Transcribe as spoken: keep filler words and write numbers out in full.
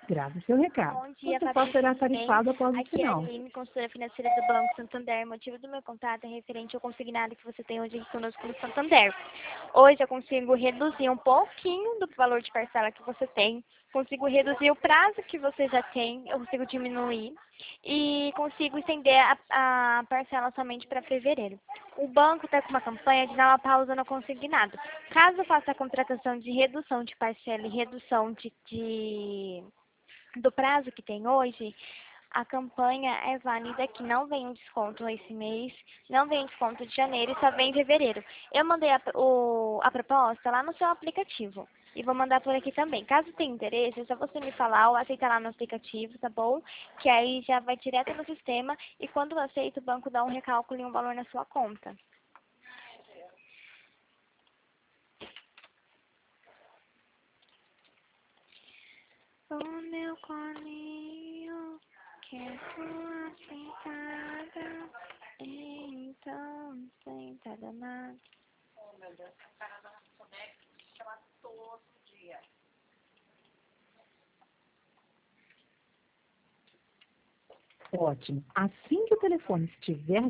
Grave seu recado. Bom dia, Você só será tarifado após o aqui é a sinal. Aline, consultora financeira do Banco Santander. O motivo do meu contato é referente ao consignado que você tem hoje aqui conosco no Santander. Hoje eu consigo reduzir um pouquinho do valor de parcela que você tem, consigo reduzir o prazo que você já tem, eu consigo diminuir e consigo estender a, a parcela somente para fevereiro. O banco está com uma campanha de dar uma pausa no consignado. Caso faça a contratação de redução de parcela e redução de, de do prazo que tem hoje, a campanha é válida que não vem um desconto esse mês, não vem desconto de janeiro e só vem em fevereiro. Eu mandei a, o, a proposta lá no seu aplicativo e vou mandar por aqui também. Caso tenha interesse, é só você me falar ou aceitar lá no aplicativo, tá bom? Que aí já vai direto no sistema e quando aceita o banco dá um recálculo e um valor na sua conta. O meu colinho quer sua sentada, então sentada na... Oh, meu Deus, essa cara da soneca me chama todo dia. Ótimo. Assim que o telefone estiver